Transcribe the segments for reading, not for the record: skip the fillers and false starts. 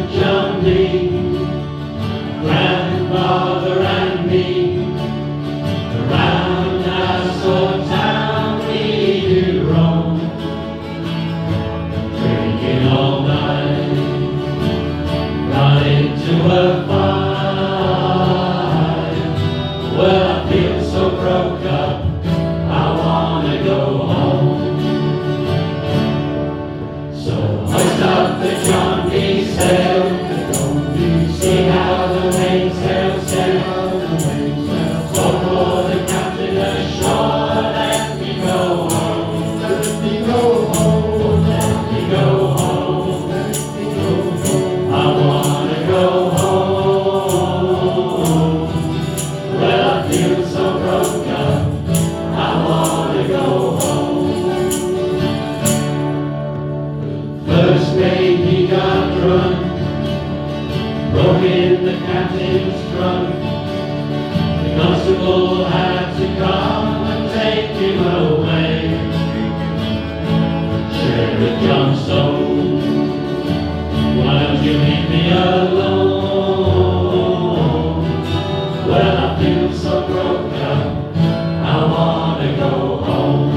John B. Grandfather and me. Around Nassau town we do roam, drinking all night, run into a fight. Well, I feel so broke up, I wanna go home. So hoist up the John B. sail, see how the mainsail sails. So for the captain ashore, let me go home. Let me go home. Let me go home. Let me go home. I wanna go home. Well, I feel so broke up, I wanna go home. First mate he got drunk, broke in the captain's trunk. The constable had to come and take him away. Sheriff Johnstone, why don't you leave me alone? Well, I feel so broke up, I wanna go home.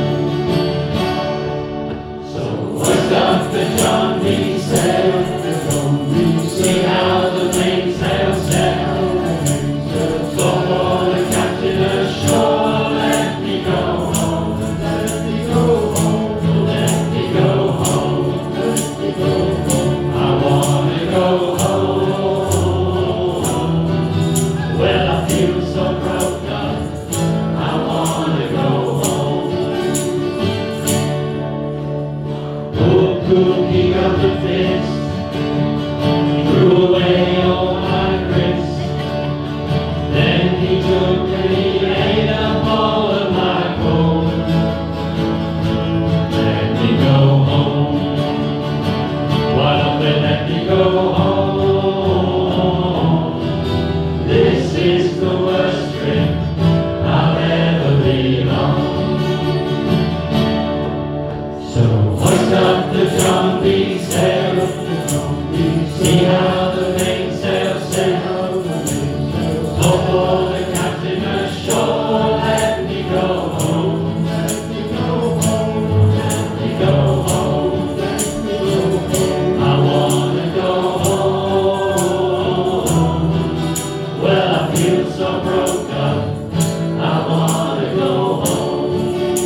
So hoist up the John B. sail, see how the mainsail sails. So for the captain ashore, let me go home. Let me go home. Let me go home. Let me go home. I wanna go home. Well, I feel so broke up, I wanna go home. Poor cook, he got the fist, threw away all my grits. Then he took and he ate up all of my coal. Let me go home. Why don't they let me go home? This is the worst trip I've ever been on. So hoist up the John B. sail, see how the mainsail sails. So for the captain ashore, let me go home. Let me go home. Let me go home. Let me go home. I wanna go home. Well, I feel so broke up, I wanna go home.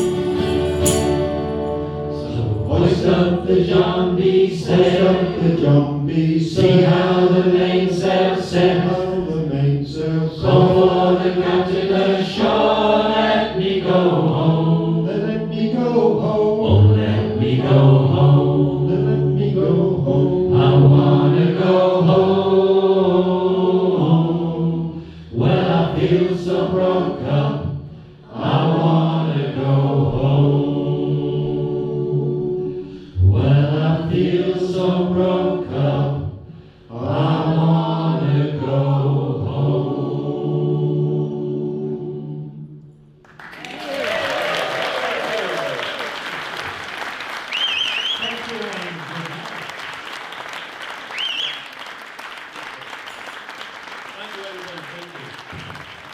So hoist up the John B. sail, see how the mainsail sails. So for the captain ashore, let me go home. Let me go home. Oh, let me go home. Let me go home. I wanna go home. Well, I feel so broke up, I wanna go home. Well, I feel so broke up, I wanna go home. Thank you, Wayne. Thank you, everybody. Thank you.